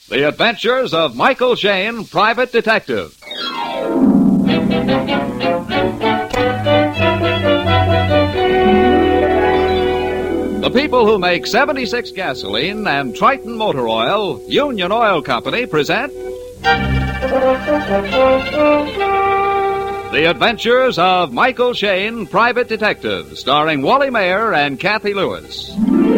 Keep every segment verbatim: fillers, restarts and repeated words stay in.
The Adventures of Michael Shayne, Private Detective. The people who make seventy-six gasoline and Triton Motor Oil, Union Oil Company, present The Adventures of Michael Shayne, Private Detective, starring Wally Mayer and Kathy Lewis.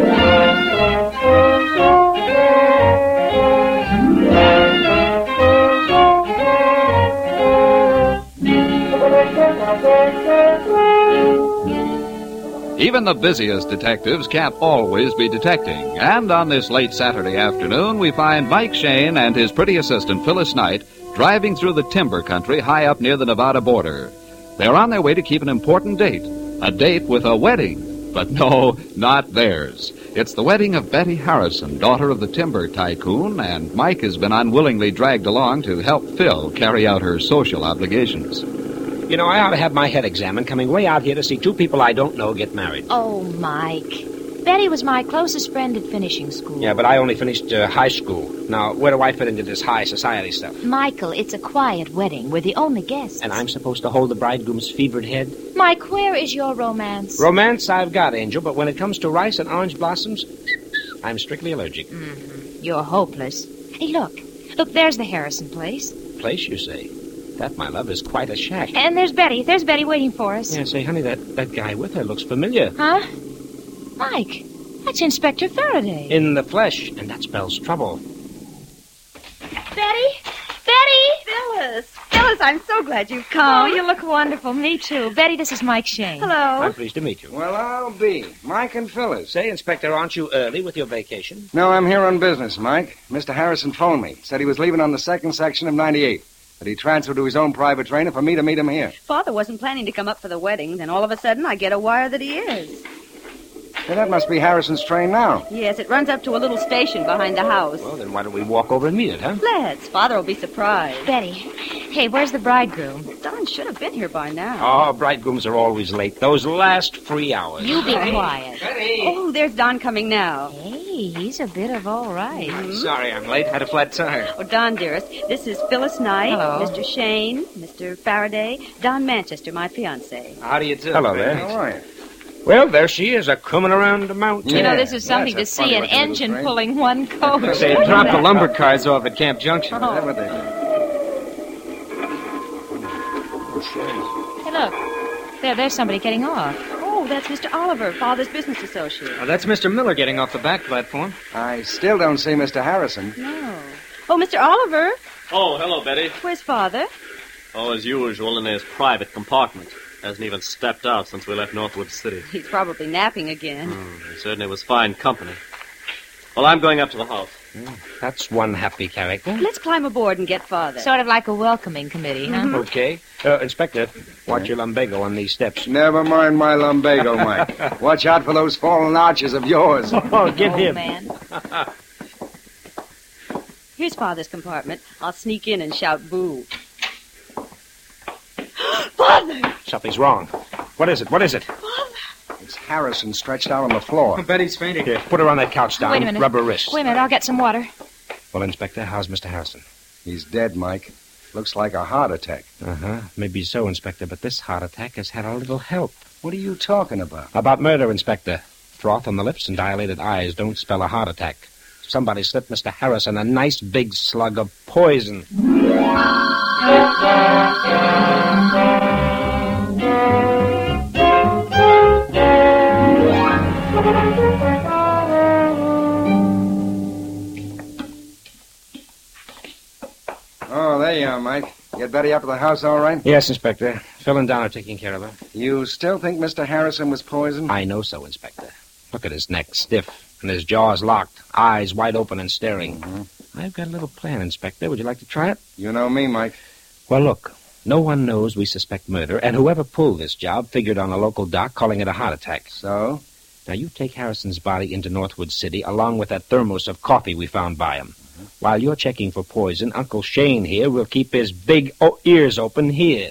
Even the busiest detectives can't always be detecting. And on this late Saturday afternoon, we find Mike Shayne and his pretty assistant, Phyllis Knight, driving through the timber country high up near the Nevada border. They're on their way to keep an important date, a date with a wedding. But no, not theirs. It's the wedding of Betty Harrison, daughter of the timber tycoon, and Mike has been unwillingly dragged along to help Phil carry out her social obligations. You know, I ought to have my head examined coming way out here to see two people I don't know get married. Oh, Mike. Betty was my closest friend at finishing school. Yeah, but I only finished uh, high school. Now, where do I fit into this high society stuff? Michael, it's a quiet wedding. We're the only guests. And I'm supposed to hold the bridegroom's fevered head? Mike, where is your romance? Romance I've got, Angel, but when it comes to rice and orange blossoms, I'm strictly allergic. Mm-hmm. You're hopeless. Hey, look. Look, there's the Harrison place. Place, you say? That, my love, is quite a shack. And there's Betty. There's Betty waiting for us. Yeah, say, honey, that, that guy with her looks familiar. Huh? Mike, that's Inspector Faraday. In the flesh, and that spells trouble. Betty? Betty! Phyllis! Phyllis, I'm so glad you've come. Oh, you look wonderful. Me too. Betty, this is Mike Shayne. Hello. I'm pleased to meet you. Well, I'll be. Mike and Phyllis. Say, Inspector, aren't you early with your vacation? No, I'm here on business, Mike. Mister Harrison phoned me. Said he was leaving on the second section of ninety-eight. But he transferred to his own private trainer for me to meet him here. Father wasn't planning to come up for the wedding. Then all of a sudden, I get a wire that he is. Hey, that must be Harrison's train now. Yes, it runs up to a little station behind the house. Well, then why don't we walk over and meet it, huh? Let's. Father will be surprised. Betty, hey, where's the bridegroom? Don should have been here by now. Oh, bridegrooms are always late. Those last three hours. You be quiet. Oh, there's Don coming now. Hey, he's a bit of all right. Mm-hmm. Sorry I'm late. Had a flat tire. Oh, Don, dearest, this is Phyllis Knight, Hello. Mister Shayne, Mister Faraday, Don Manchester, my fiancé. How do you do? Hello there. How are you? Well, there she is, a coming around the mountain. You know, Yeah, this is something to that's a see, funny an looking little engine train. pulling one coach. They dropped the lumber cars off at Camp Junction. Is that what they do? Hey, look. There, there's somebody getting off. Oh, that's Mister Oliver, Father's business associate. Oh, that's Mister Miller getting off the back platform. I still don't see Mister Harrison. No. Oh, Mister Oliver, Oh, hello, Betty. where's Father? Oh, as usual, in his private compartment. Hasn't even stepped out since we left Northwood City. He's probably napping again. Hmm, he certainly was fine company. Well, I'm going up to the house. That's one happy character. Let's climb aboard and get Father. Sort of like a welcoming committee, huh? Okay. Uh, Inspector, watch your lumbago on these steps. Never mind my lumbago, Mike. Watch out for those fallen arches of yours. Oh, get Oh, him. man. Here's Father's compartment. I'll sneak in and shout boo. Father! Something's wrong. What is it? What is it? It's Harrison stretched out on the floor. Betty's fainting. Here, put her on that couch, Don. Wait a minute. Rub her wrist. Wait a minute, I'll get some water. Well, Inspector, how's Mister Harrison? He's dead, Mike. Looks like a heart attack. Uh-huh. Maybe so, Inspector, but this heart attack has had a little help. What are you talking about? About murder, Inspector. Froth on the lips and dilated eyes don't spell a heart attack. Somebody slipped Mister Harrison a nice big slug of poison. Oh, there you are, Mike. Get Betty up to the house all right? Yes, Inspector. Phil and Don are taking care of her. You still think Mister Harrison was poisoned? I know so, Inspector. Look at his neck, stiff, and his jaws locked, eyes wide open and staring. Mm-hmm. I've got a little plan, Inspector. Would you like to try it? You know me, Mike. Well, look. No one knows we suspect murder, and whoever pulled this job figured on a local doc calling it a heart attack. So? Now, you take Harrison's body into Northwood City along with that thermos of coffee we found by him. Mm-hmm. While you're checking for poison, Uncle Shayne here will keep his big o- ears open here.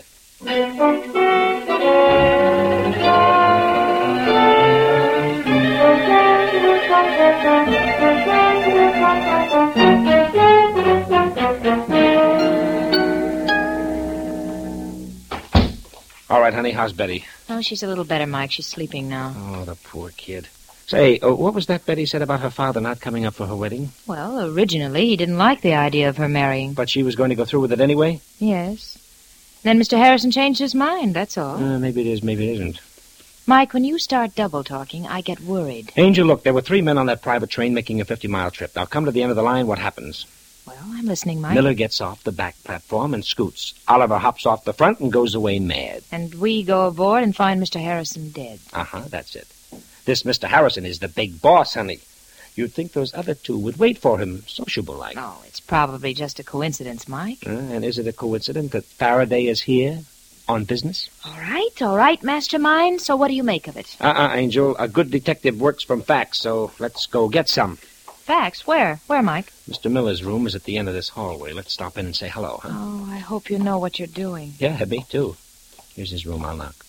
right, honey. How's Betty? Oh, she's a little better, Mike. She's sleeping now. Oh, the poor kid. Say, uh, what was that Betty said about her father not coming up for her wedding? Well, originally he didn't like the idea of her marrying. But she was going to go through with it anyway? Yes. Then Mister Harrison changed his mind, that's all. Uh, maybe it is, maybe it isn't. Mike, when you start double-talking, I get worried. Angel, look, there were three men on that private train making a fifty-mile trip. Now, come to the end of the line, what happens? Well, I'm listening, Mike. Miller gets off the back platform and scoots. Oliver hops off the front and goes away mad. And we go aboard and find Mister Harrison dead. Uh-huh, that's it. This Mister Harrison is the big boss, honey. You'd think those other two would wait for him, sociable-like. Oh, it's probably just a coincidence, Mike. Uh, and is it a coincidence that Faraday is here on business? All right, all right, Mastermind. So what do you make of it? Uh-uh, Angel. A good detective works from facts, so let's go get some. Facts? Where? Where, Mike? Mister Miller's room is at the end of this hallway. Let's stop in and say hello, huh? Oh, I hope you know what you're doing. Yeah, me too. Here's his room. I'll knock.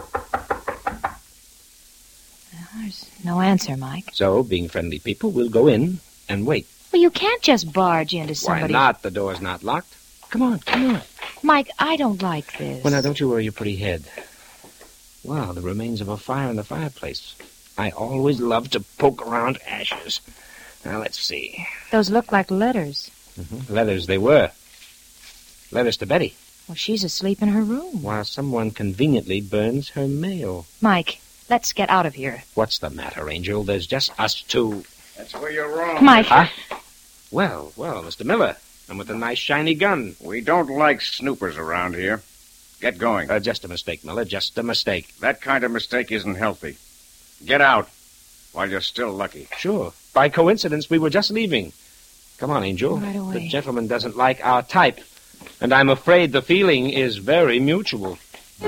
Well, there's no answer, Mike. So, being friendly people, we'll go in and wait. Well, you can't just barge into somebody's... Why not? The door's not locked. Come on, come on. Mike, I don't like this. Well, now, don't you worry your pretty head. Wow, the remains of a fire in the fireplace. I always love to poke around ashes. Now, let's see. Those look like letters. Mm-hmm. Letters they were. Letters to Betty. Well, she's asleep in her room. While someone conveniently burns her mail. Mike, let's get out of here. What's the matter, Angel? There's just us two. That's where you're wrong. Mike. Huh? Well, well, Mister Miller. And with a nice shiny gun. We don't like snoopers around here. Get going. Uh, just a mistake, Miller. Just a mistake. That kind of mistake isn't healthy. Get out while you're still lucky. Sure. By coincidence, we were just leaving. Come on, Angel. Right away. The gentleman doesn't like our type. And I'm afraid the feeling is very mutual.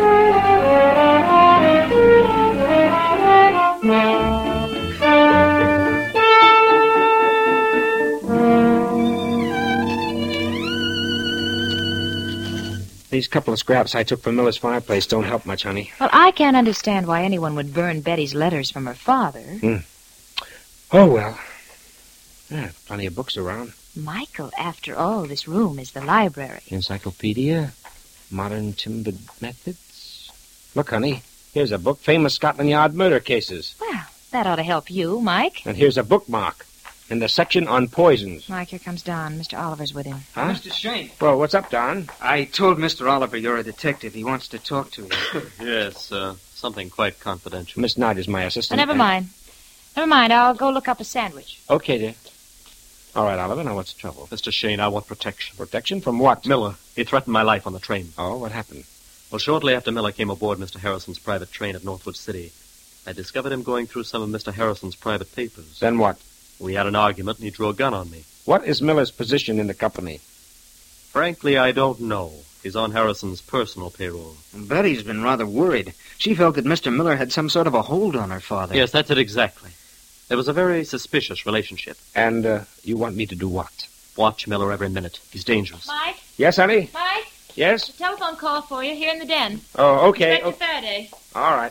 These couple of scraps I took from Miller's fireplace don't help much, honey. Well, I can't understand why anyone would burn Betty's letters from her father. Mm. Oh, well. Yeah, plenty of books around. Michael, after all, this room is the library. Encyclopedia, modern timbered methods. Look, honey, here's a book, Famous Scotland Yard Murder Cases. Well, that ought to help you, Mike. And here's a bookmark in the section on poisons. Mike, here comes Don. Mister Oliver's with him. Huh? Mister Shane. Well, what's up, Don? I told Mister Oliver you're a detective. He wants to talk to you. Yes, uh, something quite confidential. Miss Knight is my assistant. Oh, never mind. Never mind. I'll go look up a sandwich. Okay, dear. All right, Oliver, now what's the trouble? Mister Shane, I want protection. Protection from what? Miller. He threatened my life on the train. Oh, what happened? Well, shortly after Miller came aboard Mister Harrison's private train at Northwood City, I discovered him going through some of Mister Harrison's private papers. Then what? We had an argument, and he drew a gun on me. What is Miller's position in the company? Frankly, I don't know. He's on Harrison's personal payroll. Betty's been rather worried. She felt that Mister Miller had some sort of a hold on her father. Yes, that's it exactly. There was a very suspicious relationship. And uh, you want me to do what? Watch Miller every minute. He's dangerous. Mike? Yes, honey? Mike? Yes? A telephone call for you here in the den. Oh, okay. Inspector Faraday. All right.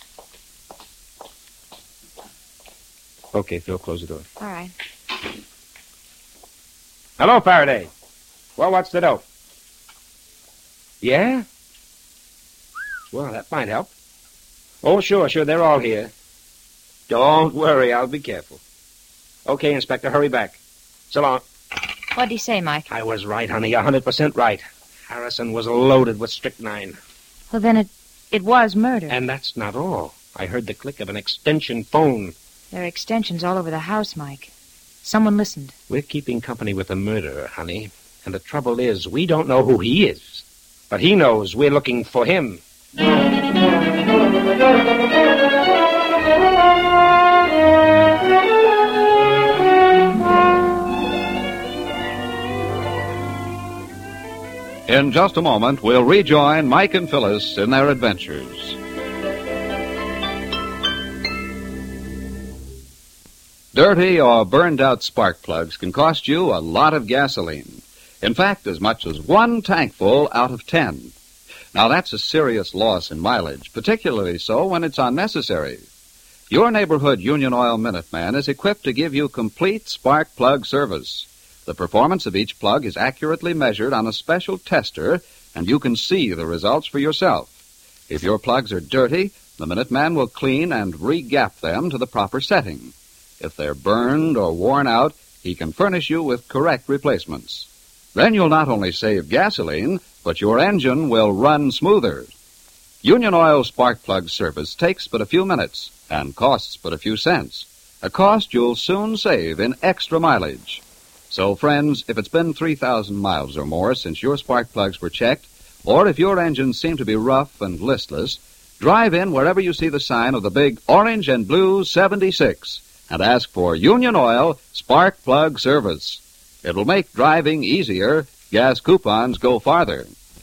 Okay, Phil, close the door. All right. Hello, Faraday. Well, what's the dope? Yeah? Well, that might help. Oh, sure, sure, they're all here. Don't worry, I'll be careful. Okay, Inspector, hurry back. So long. What'd he say, Mike? I was right, honey, a hundred percent right. Harrison was loaded with strychnine. Well, then it, it was murder. And that's not all. I heard the click of an extension phone. There are extensions all over the house, Mike. Someone listened. We're keeping company with a murderer, honey. And the trouble is, we don't know who he is. But he knows we're looking for him. In just a moment, we'll rejoin Mike and Phyllis in their adventures. Dirty or burned-out spark plugs can cost you a lot of gasoline. In fact, as much as one tankful out of ten. Now, that's a serious loss in mileage, particularly so when it's unnecessary. Your neighborhood Union Oil Minuteman is equipped to give you complete spark plug service. The performance of each plug is accurately measured on a special tester, and you can see the results for yourself. If your plugs are dirty, the Minuteman will clean and re-gap them to the proper setting. If they're burned or worn out, he can furnish you with correct replacements. Then you'll not only save gasoline, but your engine will run smoother. Union Oil spark plug service takes but a few minutes and costs but a few cents, a cost you'll soon save in extra mileage. So, friends, if it's been three thousand miles or more since your spark plugs were checked, or if your engines seem to be rough and listless, drive in wherever you see the sign of the big orange and blue seventy-six and ask for Union Oil spark plug service. It'll make driving easier. Gas coupons go farther.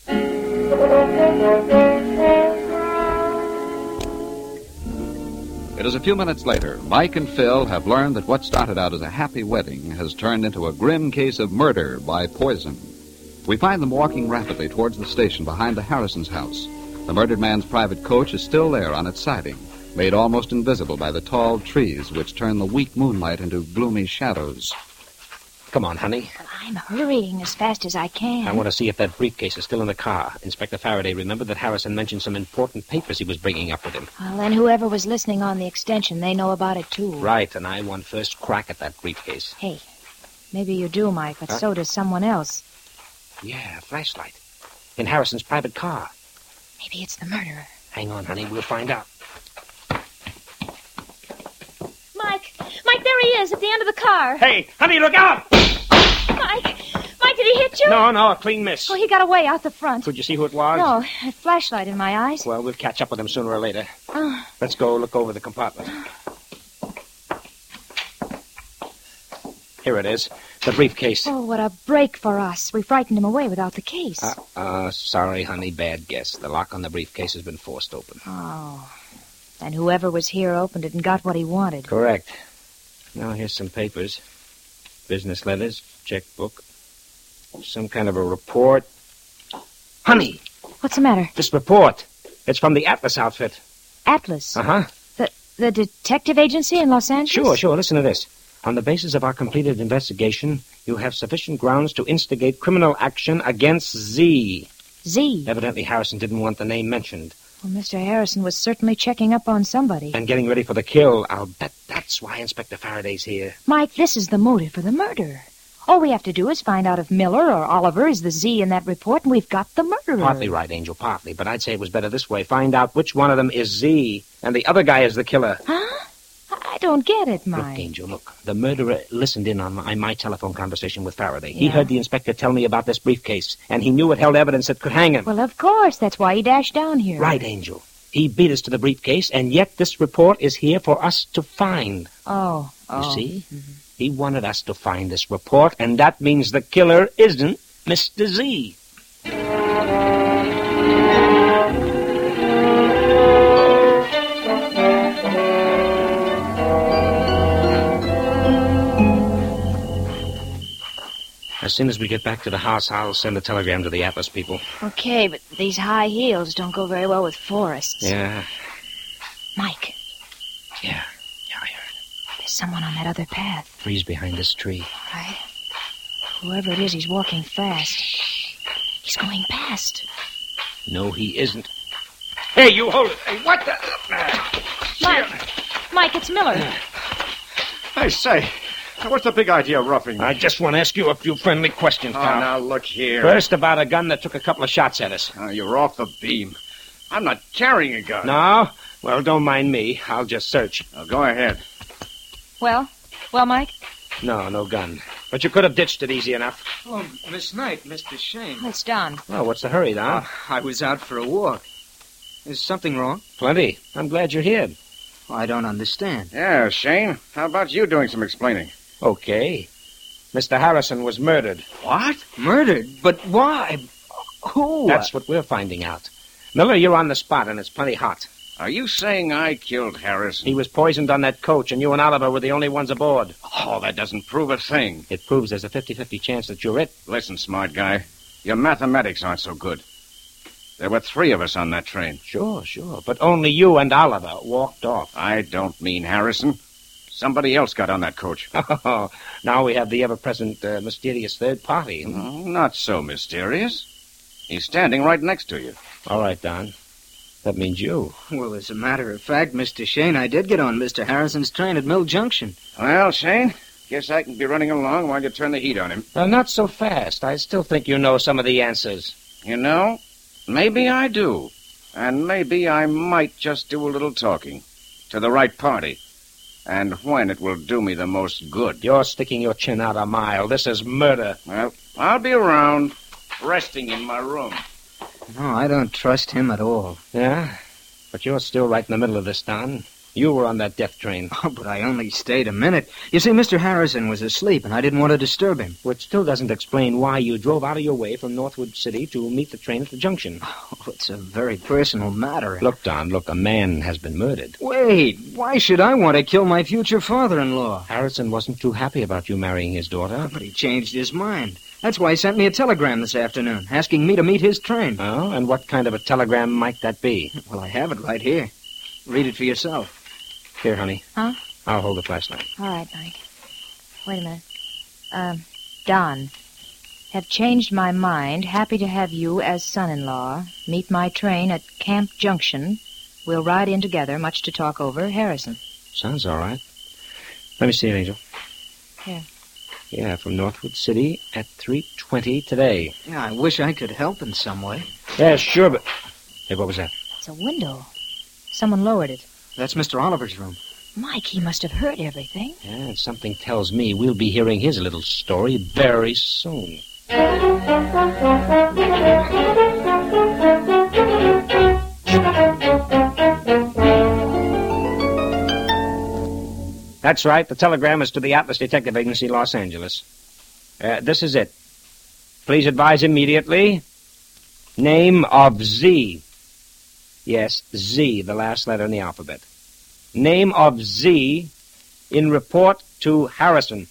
It is a few minutes later. Mike and Phil have learned that what started out as a happy wedding has turned into a grim case of murder by poison. We find them walking rapidly towards the station behind the Harrison's house. The murdered man's private coach is still there on its siding, made almost invisible by the tall trees which turn the weak moonlight into gloomy shadows. Come on, honey. Well, I'm hurrying as fast as I can. I want to see if that briefcase is still in the car. Inspector Faraday remembered that Harrison mentioned some important papers he was bringing up with him. Well, then whoever was listening on the extension, they know about it, too. Right, and I want first crack at that briefcase. Hey, maybe you do, Mike, but Huh? so does someone else. Yeah, a flashlight. In Harrison's private car. Maybe it's the murderer. Hang on, honey. We'll find out. Mike! Mike, there he is, at the end of the car. Hey, honey, look out! Mike! Mike, did he hit you? No, no, a clean miss. Oh, he got away out the front. Could you see who it was? No, a flashlight in my eyes. Well, we'll catch up with him sooner or later. Oh. Let's go look over the compartment. Here it is. The briefcase. Oh, what a break for us. We frightened him away without the case. Uh, uh, sorry, honey, bad guess. The lock on the briefcase has been forced open. Oh. And whoever was here opened it and got what he wanted. Correct. Now, here's some papers. Business letters, checkbook, some kind of a report. Honey! What's the matter? This report. It's from the Atlas outfit. Atlas? Uh-huh. The, the detective agency in Los Angeles? Sure, sure. Listen to this. On the basis of our completed investigation, you have sufficient grounds to instigate criminal action against Z. Z? Evidently, Harrison didn't want the name mentioned. Well, Mister Harrison was certainly checking up on somebody. And getting ready for the kill. I'll bet that's why Inspector Faraday's here. Mike, this is the motive for the murder. All we have to do is find out if Miller or Oliver is the Z in that report, and we've got the murderer. Partly right, Angel, partly. But I'd say it was better this way. Find out which one of them is Z, and the other guy is the killer. Huh? I don't get it, Mike. Look, Angel, look. The murderer listened in on my, my telephone conversation with Faraday. He Yeah. heard the inspector tell me about this briefcase, and he knew it held evidence that could hang him. Well, of course. That's why he dashed down here. Right, Angel. He beat us to the briefcase, and yet this report is here for us to find. Oh. oh. You see? Mm-hmm. He wanted us to find this report, and that means the killer isn't Mister Z. As soon as we get back to the house, I'll send a telegram to the Atlas people. Okay, but these high heels don't go very well with forests. Yeah, Mike, yeah, yeah, I heard. there's someone on that other path, Freeze behind this tree. right? Whoever it is, he's walking fast. He's going past. No, he isn't. Hey, you hold it. Hey, what the... Mike, Mike, it's Miller. I say, what's the big idea of roughing me? I just want to ask you a few friendly questions, Oh, pal. now look here. First, about a gun that took a couple of shots at us. Oh, you're off the beam. I'm not carrying a gun. No? Well, don't mind me. I'll just search. Now, go ahead. Well? Well, Mike? No, no gun. But you could have ditched it easy enough. Oh, Miss Knight, Mister Shane. It's Don. Well, what's the hurry, Don? Uh, I was out for a walk. Is something wrong? Plenty. I'm glad you're here. I don't understand. Yeah, Shane. How about you doing some explaining? Okay. Mister Harrison was murdered. What? Murdered? But why? Who? That's what we're finding out. Miller, you're on the spot, and it's plenty hot. Are you saying I killed Harrison? He was poisoned on that coach, and you and Oliver were the only ones aboard. Oh, that doesn't prove a thing. It proves there's a fifty-fifty chance that you're it. Listen, smart guy. Your mathematics aren't so good. There were three of us on that train. Sure, sure. But only you and Oliver walked off. I don't mean Harrison. Somebody else got on that coach. Oh, now we have the ever-present uh, mysterious third party. Oh, not so mysterious. He's standing right next to you. All right, Don. That means you. Well, as a matter of fact, Mister Shane, I did get on Mister Harrison's train at Mill Junction. Well, Shane, guess I can be running along while you turn the heat on him. Uh, not so fast. I still think you know some of the answers. You know, maybe I do. And maybe I might just do a little talking. To the right party. And when it will do me the most good. You're sticking your chin out a mile. This is murder. Well, I'll be around, resting in my room. No, I don't trust him at all. Yeah? But you're still right in the middle of this, Don. You were on that death train. Oh, but I only stayed a minute. You see, Mister Harrison was asleep, and I didn't want to disturb him. Which still doesn't explain why you drove out of your way from Northwood City to meet the train at the junction. Oh, it's a very personal matter. Look, Don, look, a man has been murdered. Wait, why should I want to kill my future father-in-law? Harrison wasn't too happy about you marrying his daughter. But he changed his mind. That's why he sent me a telegram this afternoon, asking me to meet his train. Oh, and what kind of a telegram might that be? Well, I have it right here. Read it for yourself. Here, honey. Huh? I'll hold the flashlight. All right, Mike. Wait a minute. Um, Don. Have changed my mind. Happy to have you as son-in-law. Meet my train at Camp Junction. We'll ride in together, much to talk over. Harrison. Sounds all right. Let me see it, Angel. Here. Yeah, from Northwood City at three twenty today. Yeah, I wish I could help in some way. Yeah, sure, but... Hey, what was that? It's a window. Someone lowered it. That's Mister Oliver's room. Mike, he must have heard everything. Yeah, something tells me we'll be hearing his little story very soon. That's right. The telegram is to the Atlas Detective Agency, Los Angeles. Uh, this is it. Please advise immediately. Name of Z. Yes, Z, the last letter in the alphabet. Name of Z in report to Harrison.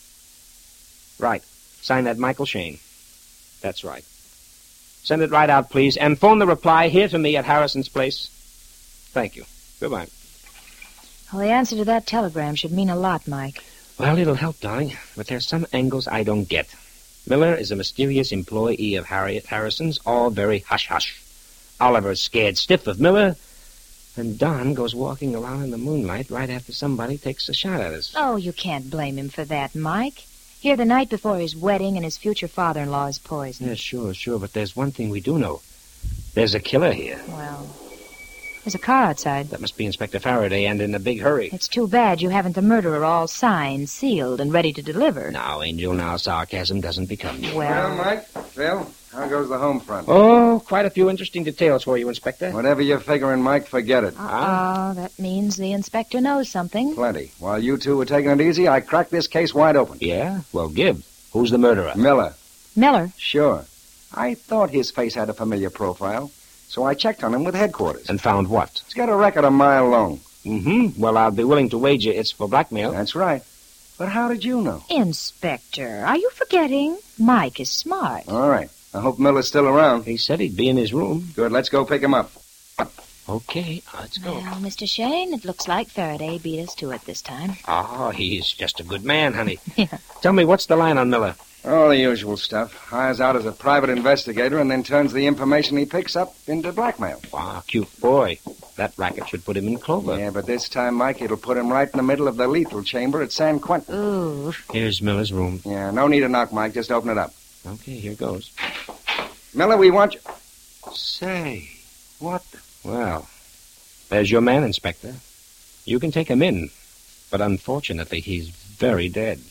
Right. Sign that Michael Shane. That's right. Send it right out, please, and phone the reply here to me at Harrison's place. Thank you. Goodbye. Well, the answer to that telegram should mean a lot, Mike. Well, it'll help, darling, but there's some angles I don't get. Miller is a mysterious employee of Harriet Harrison's, all very hush-hush. Oliver's scared stiff of Miller, and Don goes walking around in the moonlight right after somebody takes a shot at us. Oh, you can't blame him for that, Mike. Here the night before his wedding and his future father-in-law is poisoned. Yeah, sure, sure, but there's one thing we do know. There's a killer here. Well, there's a car outside. That must be Inspector Faraday, and in a big hurry. It's too bad you haven't the murderer all signed, sealed, and ready to deliver. Now, Angel, now sarcasm doesn't become you. Well, Well, Mike, Phil, how goes the home front? Oh, quite a few interesting details for you, Inspector. Whatever you're figuring, Mike, forget it. uh-oh, that means the inspector knows something. Plenty. While you two were taking it easy, I cracked this case wide open. Yeah? Well, give. Who's the murderer? Miller. Miller? Sure. I thought his face had a familiar profile, so I checked on him with headquarters. And found what? He's got a record a mile long. Mm-hmm. Well, I'll be willing to wager it's for blackmail. That's right. But how did you know? Inspector, are you forgetting? Mike is smart. All right. I hope Miller's still around. He said he'd be in his room. Good. Let's go pick him up. Okay, let's go. Well, Mister Shane, it looks like Faraday beat us to it this time. Oh, he's just a good man, honey. Yeah. Tell me, what's the line on Miller? All the usual stuff. Hires out as a private investigator and then turns the information he picks up into blackmail. Wow, cute boy. That racket should put him in clover. Yeah, but this time, Mike, it'll put him right in the middle of the lethal chamber at San Quentin. Ooh. Here's Miller's room. Yeah, no need to knock, Mike. Just open it up. Okay, here goes. Miller, we want you... Say, what the... Well, there's your man, Inspector. You can take him in, but unfortunately, he's very dead.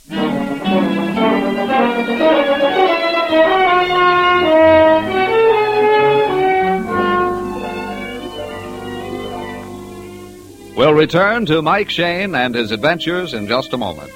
We'll return to Mike Shane and his adventures in just a moment.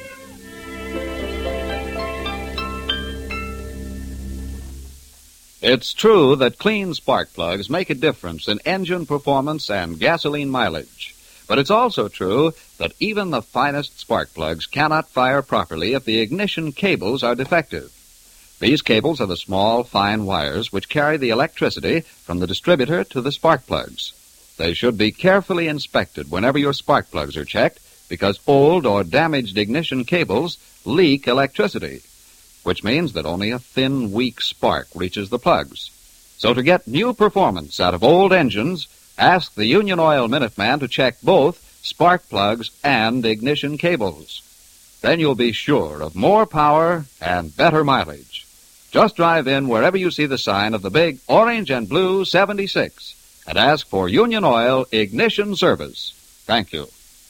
It's true that clean spark plugs make a difference in engine performance and gasoline mileage. But it's also true that even the finest spark plugs cannot fire properly if the ignition cables are defective. These cables are the small, fine wires which carry the electricity from the distributor to the spark plugs. They should be carefully inspected whenever your spark plugs are checked because old or damaged ignition cables leak electricity, which means that only a thin, weak spark reaches the plugs. So to get new performance out of old engines, Ask the Union Oil Minuteman to check both spark plugs and ignition cables. Then you'll be sure of more power and better mileage. Just drive in wherever you see the sign of the big orange and blue seventy-six and ask for Union Oil Ignition Service. Thank you.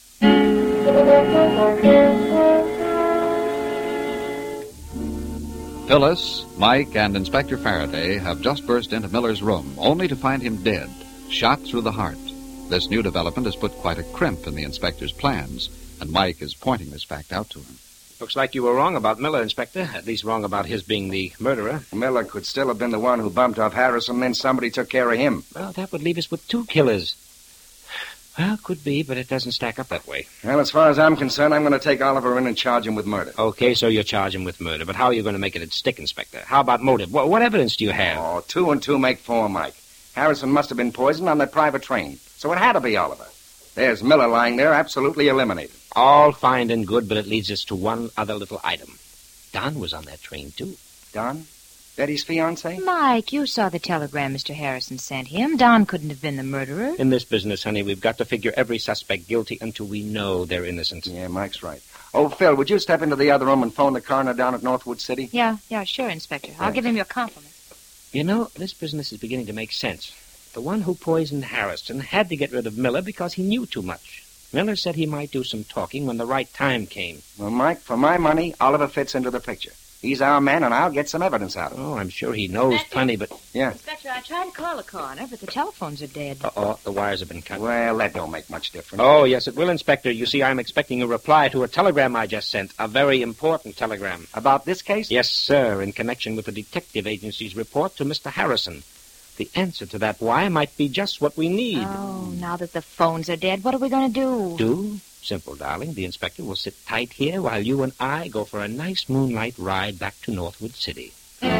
Phyllis, Mike, and Inspector Faraday have just burst into Miller's room, only to find him dead, shot through the heart. This new development has put quite a crimp in the inspector's plans, and Mike is pointing this fact out to him. Looks like you were wrong about Miller, Inspector. At least wrong about his being the murderer. Miller could still have been the one who bumped off Harrison, then somebody took care of him. Well, that would leave us with two killers. Well, could be, but it doesn't stack up that way. Well, as far as I'm concerned, I'm going to take Oliver in and charge him with murder. Okay, so you charge him with murder. But how are you going to make it stick, Inspector? How about motive? What, what evidence do you have? Oh, two and two make four, Mike. Harrison must have been poisoned on that private train, so it had to be Oliver. There's Miller lying there, absolutely eliminated. All fine and good, but it leads us to one other little item. Don was on that train, too. Don? Betty's fiancé? Mike, you saw the telegram Mister Harrison sent him. Don couldn't have been the murderer. In this business, honey, we've got to figure every suspect guilty until we know they're innocent. Yeah, Mike's right. Oh, Phil, would you step into the other room and phone the coroner down at Northwood City? Yeah, yeah, sure, Inspector. I'll Thanks. give him your compliment. You know, this business is beginning to make sense. The one who poisoned Harrison had to get rid of Miller because he knew too much. Miller said he might do some talking when the right time came. Well, Mike, for my money, Oliver fits into the picture. He's our man, and I'll get some evidence out of him. Oh, I'm sure he knows plenty, but... Yeah. Inspector, I tried to call the coroner, but the telephones are dead. Uh-oh, the wires have been cut. Well, that don't make much difference. Oh, yes, it will, Inspector. You see, I'm expecting a reply to a telegram I just sent. A very important telegram. About this case? Yes, sir, in connection with the detective agency's report to Mister Harrison. The answer to that why might be just what we need. Oh, now that the phones are dead, what are we going to do? Do? Simple, darling. The inspector will sit tight here while you and I go for a nice moonlight ride back to Northwood City.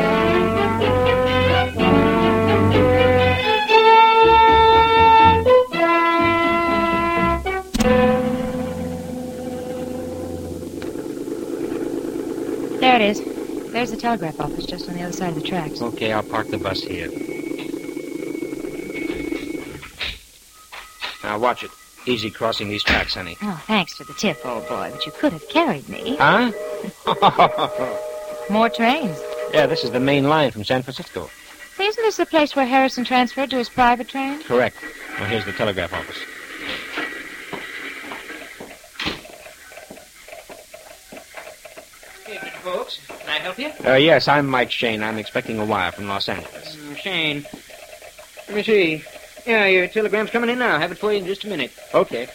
There it is. There's the telegraph office just on the other side of the tracks. Okay, I'll park the bus here. Now, watch it. Easy crossing these tracks, honey. Oh, thanks for the tip, old boy, but you could have carried me. Huh? More trains. Yeah, this is the main line from San Francisco. Isn't this the place where Harrison transferred to his private train? Correct. Well, here's the telegraph office. Evening, folks. Can I help you? Uh, yes, I'm Mike Shane. I'm expecting a wire from Los Angeles. Mm, Shane. Let me see. Yeah, your telegram's coming in now. Have it for you in just a minute. Okay.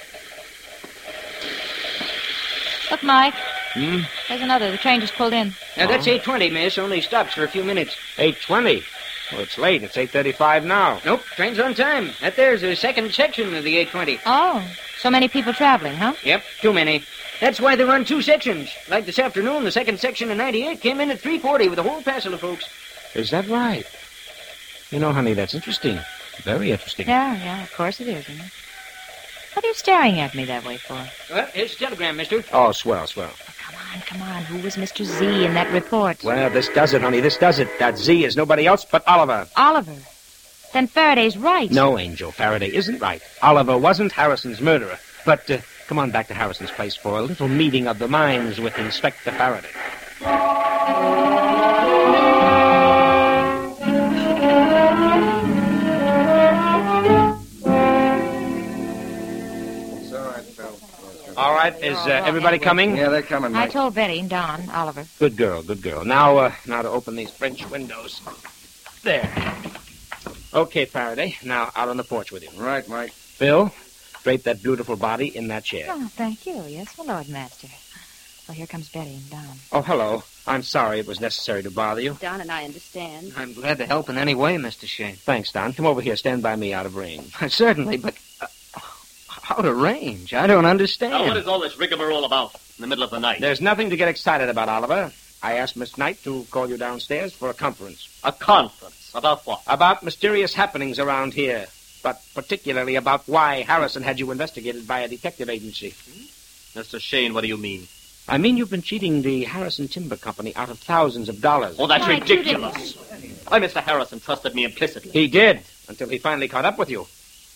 Look, Mike. Hmm? There's another. The train just pulled in. Now, that's eight twenty, miss. Only stops for a few minutes. eight twenty. Well, it's late. It's eight thirty-five now. Nope, train's on time. That there's the second section of the eight twenty. Oh, so many people traveling, huh? Yep, too many. That's why they run two sections. Like this afternoon, the second section of ninety-eight came in at three forty with a whole passel of folks. Is that right? You know, honey, that's interesting. Very interesting. Yeah, yeah, of course it is, isn't it? What are you staring at me that way for? Well, here's the telegram, mister. Oh, swell, swell. Oh, come on, come on. Who was Mister Z in that report? Well, this does it, honey. This does it. That Z is nobody else but Oliver. Oliver. Then Faraday's right. No, Angel. Faraday isn't right. Oliver wasn't Harrison's murderer. But uh, come on back to Harrison's place for a little meeting of the minds with Inspector Faraday. All right, is uh, everybody coming? Yeah, they're coming, I Mike. told Betty and Don, Oliver. Good girl, good girl. Now, uh, now to open these French windows. There. Okay, Faraday. Now out on the porch with you. Right, Mike. Phil, drape that beautiful body in that chair. Oh, thank you. Yes, my Lord Master. Well, here comes Betty and Don. Oh, hello. I'm sorry it was necessary to bother you. Don and I understand. I'm glad to help in any way, Mister Shane. Thanks, Don. Come over here. Stand by me out of range. Certainly, but... Uh, out of range? I don't understand. Now, what is all this rigmarole about in the middle of the night? There's nothing to get excited about, Oliver. I asked Miss Knight to call you downstairs for a conference. A conference? About what? About mysterious happenings around here, but particularly about why Harrison had you investigated by a detective agency. Mister Shane, what do you mean? I mean you've been cheating the Harrison Timber Company out of thousands of dollars. Oh, that's Why, ridiculous. Why, Mister Harrison trusted me implicitly. He did, until he finally caught up with you.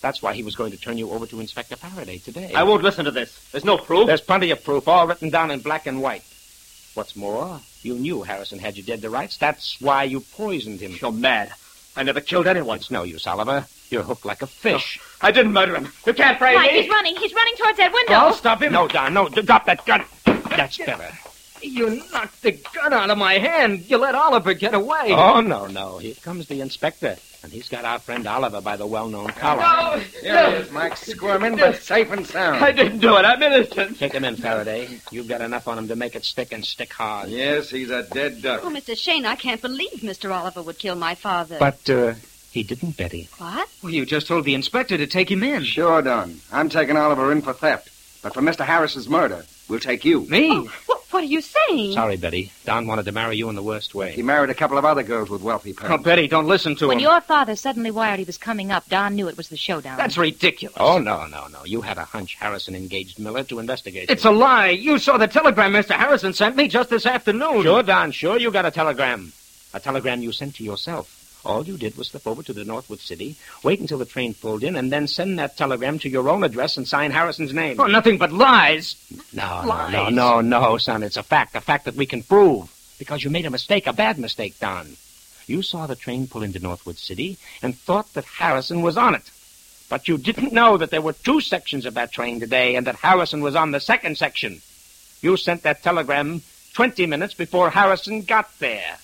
That's why he was going to turn you over to Inspector Faraday today. I won't listen to this. There's no proof. There's plenty of proof, all written down in black and white. What's more, you knew Harrison had you dead to rights. That's why you poisoned him. You're mad. I never killed anyone. It's no use, Oliver. You're hooked like a fish. No, I didn't murder him. You can't frame Mike, me. he's running. He's running towards that window. I'll stop him. No, Don, no. Drop that gun. That's better. You knocked the gun out of my hand. You let Oliver get away. Oh, no, no. Here comes the inspector. And he's got our friend Oliver by the well-known collar. No, Here no. he is, Mike. Squirming, but safe and sound. I didn't do it. I'm innocent. Take him in, Faraday. You've got enough on him to make it stick and stick hard. Yes, he's a dead duck. Oh, Mister Shane, I can't believe Mister Oliver would kill my father. But, uh, he didn't, Betty. What? Well, you just told the inspector to take him in. Sure done. I'm taking Oliver in for theft. But for Mister Harrison's murder, we'll take you. Me? Oh, what, what are you saying? Sorry, Betty. Don wanted to marry you in the worst way. He married a couple of other girls with wealthy Oh, parents. Betty, don't listen to When him. your father suddenly wired he was coming up, Don knew it was the showdown. That's ridiculous. Oh, no, no, no. You had a hunch Harrison engaged Miller to investigate It's you. a lie. You saw the telegram Mister Harrison sent me just this afternoon. Sure, Don, sure you got a telegram. A telegram you sent to yourself. All you did was slip over to the Northwood City, wait until the train pulled in, and then send that telegram to your own address and sign Harrison's name. Oh, nothing but lies. No, no, Lies. no, no, no, son. It's a fact, a fact that we can prove. Because you made a mistake, a bad mistake, Don. You saw the train pull into Northwood City and thought that Harrison was on it. But you didn't know that there were two sections of that train today and that Harrison was on the second section. You sent that telegram twenty minutes before Harrison got there.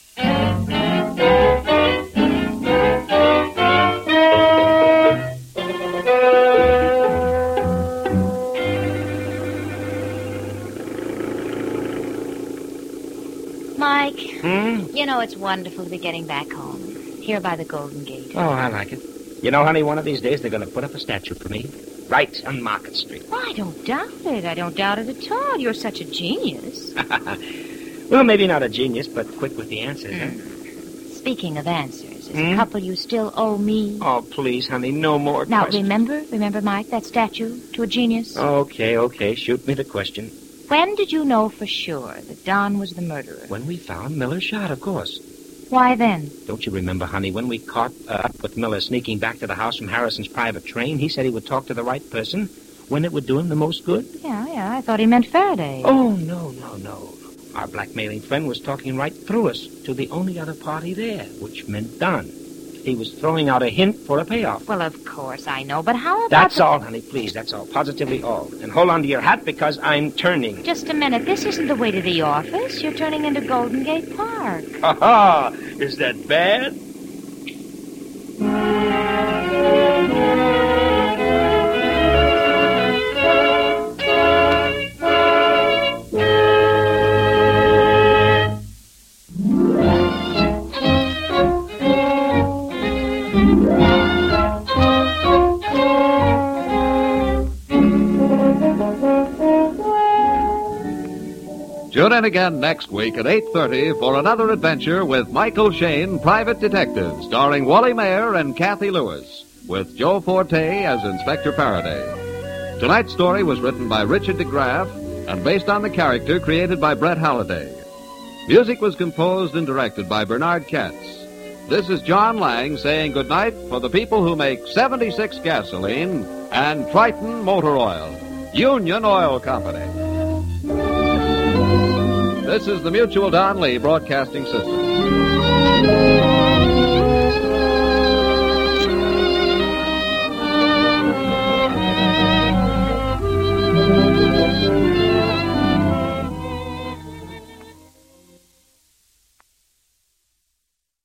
Mike, Hmm? you know it's wonderful to be getting back home. Here by the Golden Gate. Oh, I like it. You know, honey, one of these days they're going to put up a statue for me. Right on Market Street. Oh, I don't doubt it. I don't doubt it at all. You're such a genius. Well, maybe not a genius, but quick with the answers, huh? Speaking of answers, is Hmm? a couple you still owe me? Oh, please, honey, no more Now, questions. remember, remember, Mike, that statue to a genius? Okay, okay, shoot me the question. When did you know for sure that Don was the murderer? When we found Miller shot, of course. Why then? Don't you remember, honey, when we caught uh, up with Miller sneaking back to the house from Harrison's private train, he said he would talk to the right person when it would do him the most good? Yeah, yeah, I thought he meant Faraday. Oh, no, no, no. Our blackmailing friend was talking right through us to the only other party there, which meant Don. He was throwing out a hint for a payoff. Well, of course, I know, but how about That's the... all, honey, please, that's all. Positively all. And hold on to your hat because I'm turning. Just a minute. This isn't the way to the office. You're turning into Golden Gate Park. Ha ha! Is that bad? Tune in again next week at eight thirty for another adventure with Michael Shane, Private Detective, starring Wally Mayer and Kathy Lewis, with Joe Forte as Inspector Faraday. Tonight's story was written by Richard DeGraff and based on the character created by Brett Halliday. Music was composed and directed by Bernard Katz. This is John Lang saying goodnight for the people who make seventy-six gasoline and Triton Motor Oil, Union Oil Company. This is the Mutual Don Lee Broadcasting System.